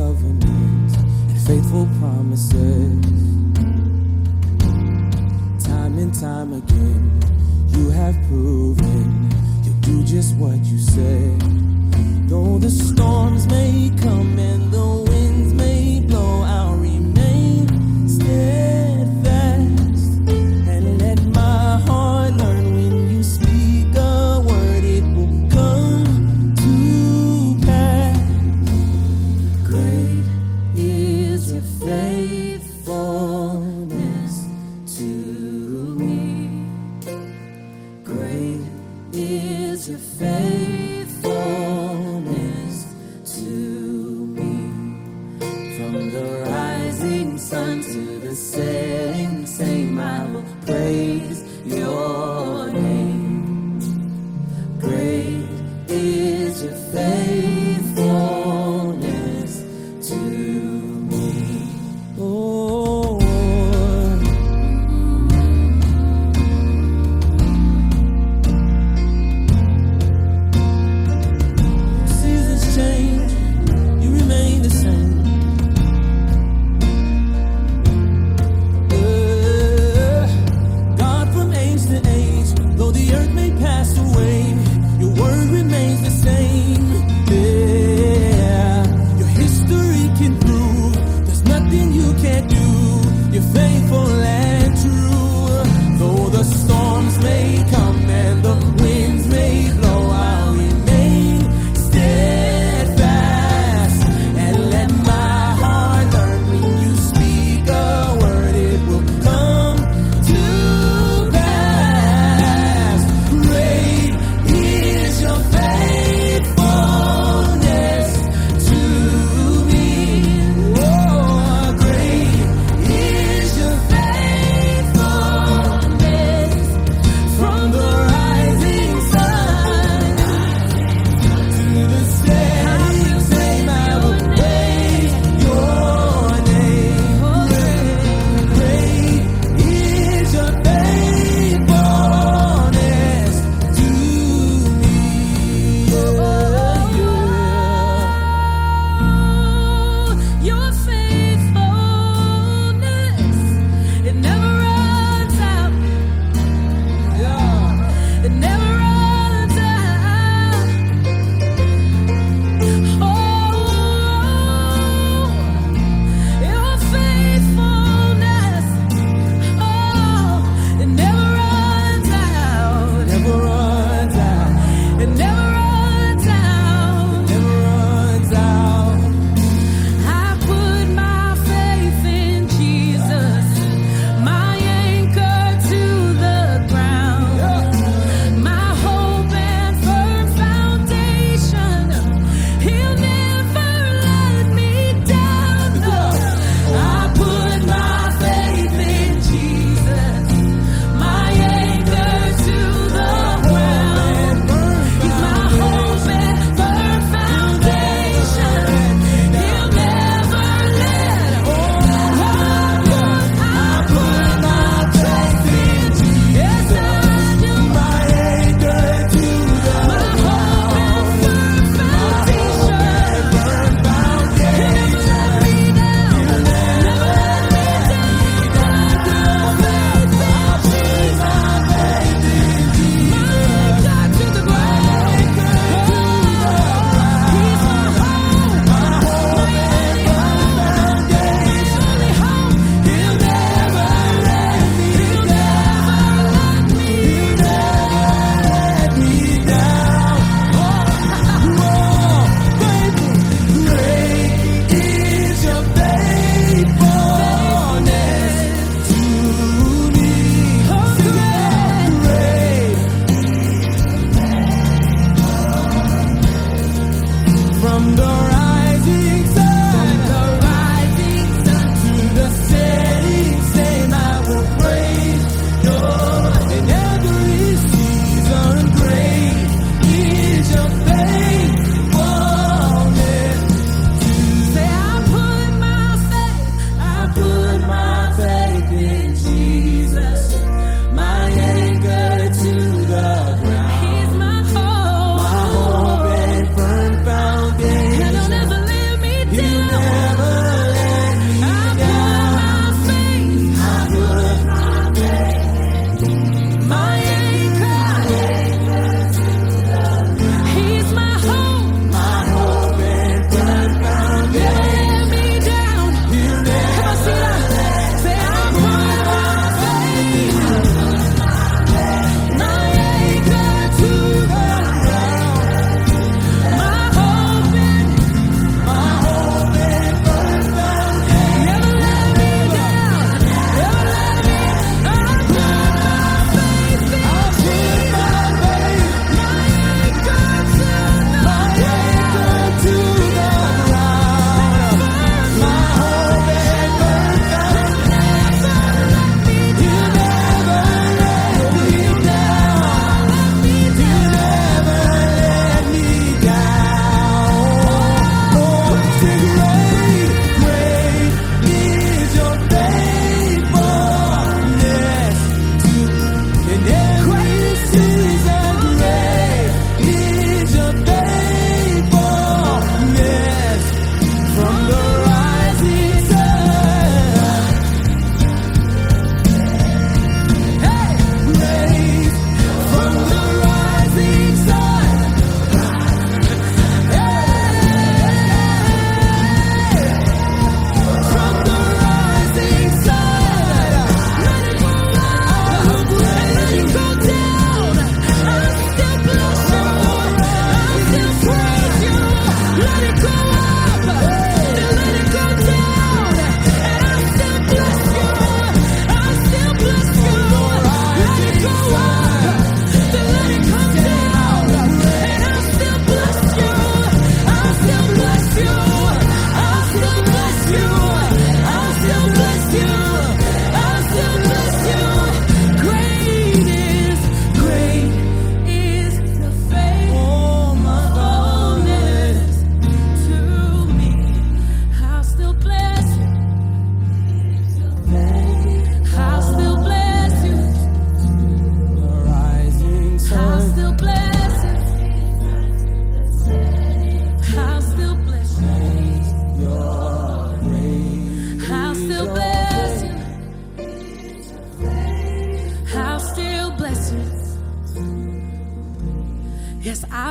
covenants and faithful promises. Time and time again, you have proven you'll do just what you said. Though the storms may come and the winds may blow, I'll remain steadfast and let my heart learn when you speak a word, it will come to pass. Great is your faithfulness to me. Great is your faithfulness to me. From the rising sun to the setting same, I will praise your name. Great is your faithfulness to me. Oh, seasons change, you remain the same. God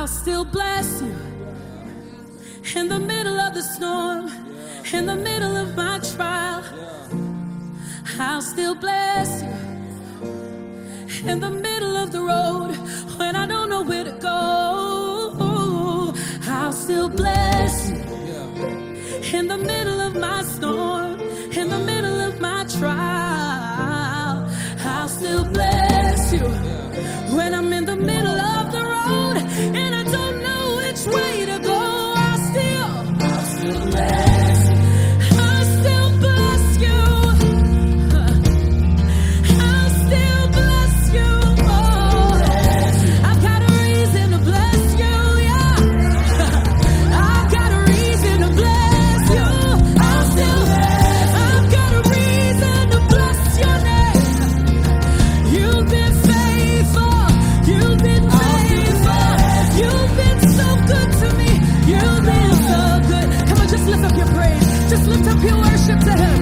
still bless you. In the middle of the storm, in the middle of my trial, I'll still bless you. In the middle of the road, when I don't know where to go, I'll still bless you. In the middle of my storm, in the middle of my trial, I'll still bless you. When I'm in the middle of the road and I don't know which way to go, I'll still bless you. I'll still bless you. I'll still bless you. Oh, I've got a reason to bless you, yeah. I've got a reason to bless you. I've got a reason to bless your name. You've been faithful. You've been faithful. You've been so good to me. You've been so good. Come on, just lift up your praise. Just lift up your worship to him.